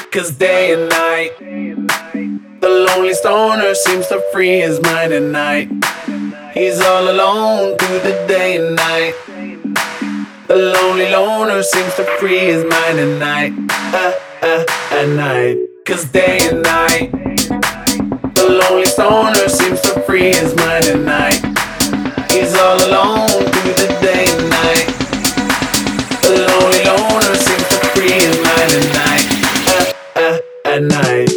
'Cause day and night, the lonely stoner seems to free his mind at night. He's all alone through the day and night. The lonely loner seems to free his mind at night. At night. 'Cause day and night, the lonely stoner seems to free his mind at night. He's all alone through the day and night. The lonely loner seems to free his mind at night. At night.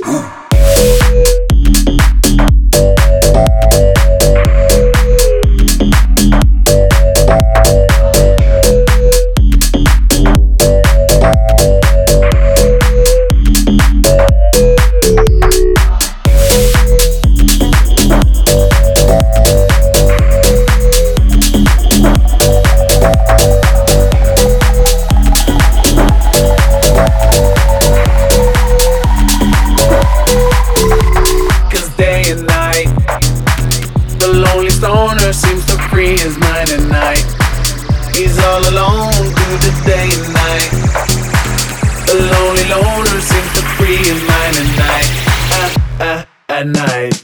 Stoner seems to free his mind at night. He's all alone through the day and night. The lonely loner seems to free his mind at night. At night.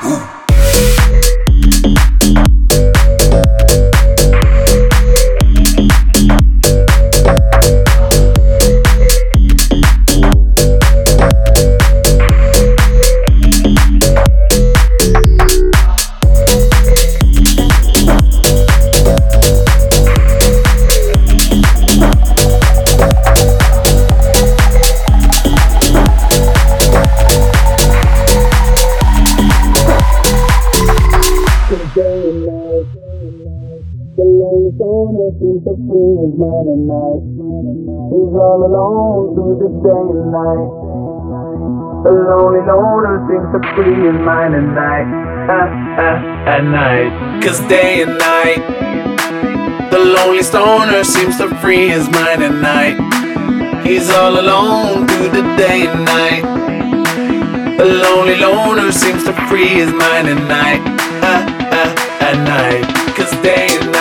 The lonely stoner seems to free his mind at night. He's all alone through the day and night. The lonely loner seems to free his mind at night. At night. 'Cause day and night, the lonely stoner seems to free his mind at night. He's all alone through the day and night. The lonely loner seems to free his mind at night. At night. 'Cause day and night,